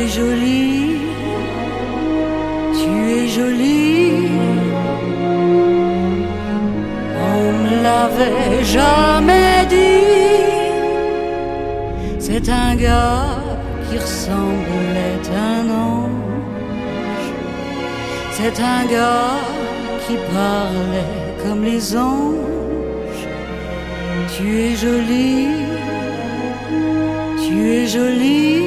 jolie, tu es jolie. On me l'avait jamais dit. C'est un gars qui ressemblait à un ange. C'est un gars qui parlait comme les anges. Tu es jolie, tu es jolie.